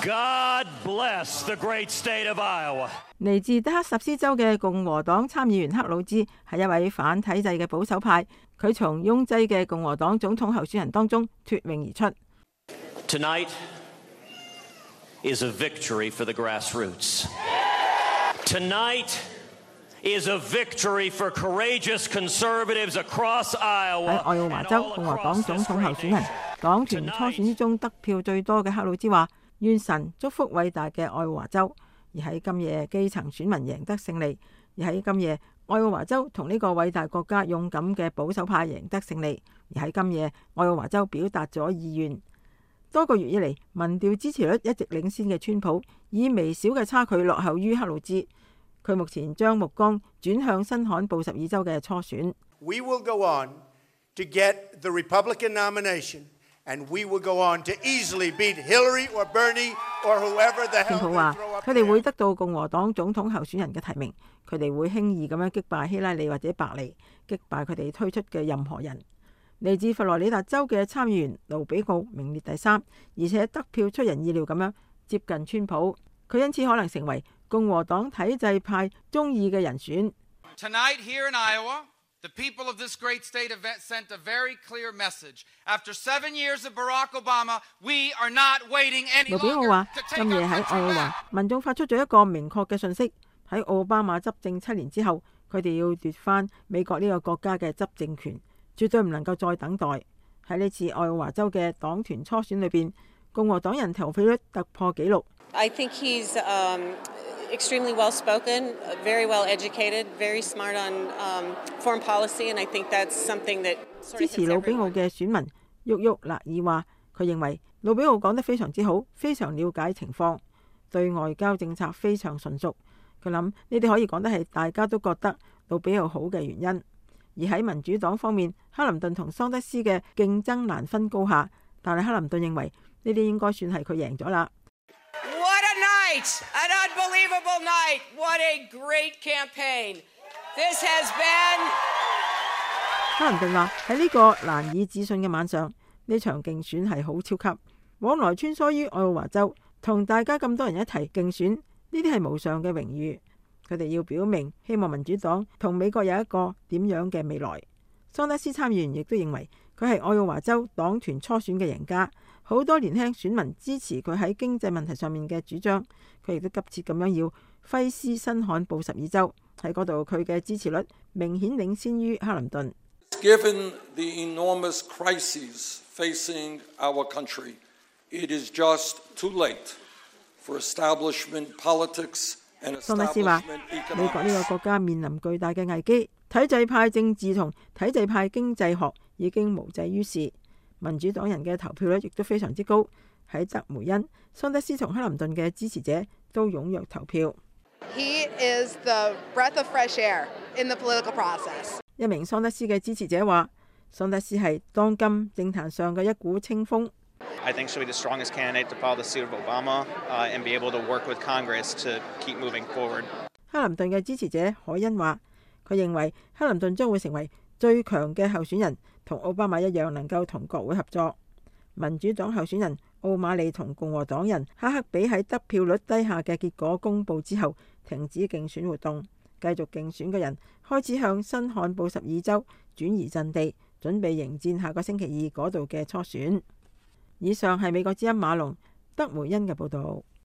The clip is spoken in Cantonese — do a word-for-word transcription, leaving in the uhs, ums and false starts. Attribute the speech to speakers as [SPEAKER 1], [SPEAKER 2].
[SPEAKER 1] God bless the great state of Iowa.
[SPEAKER 2] 嚟自德克薩斯州嘅共和黨參議員克魯茲係一位反體制嘅保守派，佢從擁擠嘅共和黨總統候選人當中脫穎而出。
[SPEAKER 1] Tonight is a victory for the grassroots. Tonight is a victory for courageous conservatives across Iowa.
[SPEAKER 2] 喺愛奧華州共和黨總統候選人黨團初選之中得票最多嘅克魯茲話：願神祝福偉大嘅愛奧華州。而喺今夜基層選民贏得勝利，而喺今夜愛奧華州同呢個偉大國家勇敢嘅保守派贏得勝利，而喺今夜愛奧華州表達咗意願。多個月以嚟，民調支持率一直領先嘅川普，以微小嘅差距落後於克魯茲。佢目前將目光轉向新罕布什爾州嘅初選。
[SPEAKER 3] We will go on to get the Republican nomination, and we will go on to easily beat Hillary or Bernie or whoever the hell they throw up there. 川普話：佢哋會得到共和黨總統候選人嘅提名，佢哋會輕易咁樣擊敗希拉里或者白利，擊敗佢哋推出嘅任何人。嚟自佛羅里達州嘅參議員盧比奧名列第三，而且得票出人意料咁樣接近川普，佢因此可能成為共和黨體制派中意嘅人選。
[SPEAKER 4] Tonight here in Iowa, the people of this great state have sent a very clear message. After seven years of Barack Obama, we are not waiting any longer. 盧比奧話：今夜喺愛奧華，民眾發出咗一個明確嘅訊息，喺奧巴馬執政七年之後，佢哋要奪翻美國呢個國家嘅執政權，絕對唔能夠再等待。喺呢次愛奧華州嘅黨團初選裏邊，共和黨人投票率突破紀錄。
[SPEAKER 5] I think he's um, extremely well spoken, very well educated, very smart on um, foreign policy, and I think that's something that 支持魯比奧嘅選民沃沃勒爾話：佢認為魯比奧講得非常之好，非常了解情況，對外交政策非常純熟。佢諗呢啲可以講得係大家都覺得魯比奧好嘅原因。而喺民主黨方面，克林頓同桑德斯嘅競爭難分高下，但係克林頓認為呢啲應該算係佢贏咗啦。
[SPEAKER 6] What a night! An unbelievable night! What a great campaign! This has been.
[SPEAKER 2] 克林頓話：喺呢個難以置信嘅晚上，呢場競選係好超級，往來穿梭於愛奧華州，同大家咁多人一齊競選，呢啲係無上嘅榮譽。佢哋要表明希望民主黨同美國有一個點樣嘅未來。桑德斯參議員亦都認為佢係愛奧華州黨團初選嘅贏家，好多年輕選民支持佢喺經濟問題上面嘅主張。佢亦都急切咁樣要揮師新罕布什爾州，喺嗰度佢嘅支持率明顯領先於克林頓。
[SPEAKER 7] Given the enormous crises facing our country, it is just too late for establishment politics.
[SPEAKER 2] 桑德斯話：美國呢個國家面臨巨大嘅危機，體制派政治同體制派經濟學已經無濟於事。民主黨人嘅投票率亦都非常之高，喺德梅恩、桑德斯同克林頓嘅支持者都踴躍投票。
[SPEAKER 8] He is the breath of fresh air in the political process.
[SPEAKER 2] 一名桑德斯嘅支持者話：桑德斯係當今政壇上嘅一股清風。
[SPEAKER 9] I think she'll be the strongest candidate to follow the suit of Obama uh, and be able to work with Congress to keep moving forward.
[SPEAKER 2] 克林頓嘅支持者海恩話：佢認為克林頓將會成為最強嘅候選人，同奧巴馬一樣能夠同國會合作。民主黨候選人奧馬利同共和黨人哈克比喺得票率低下嘅結果公佈之後，停止競選活動。繼續競選嘅人開始向新罕布什爾州轉移陣地，準備迎戰下個星期二嗰度嘅初選。以上係美國之音馬龍德梅恩嘅報導。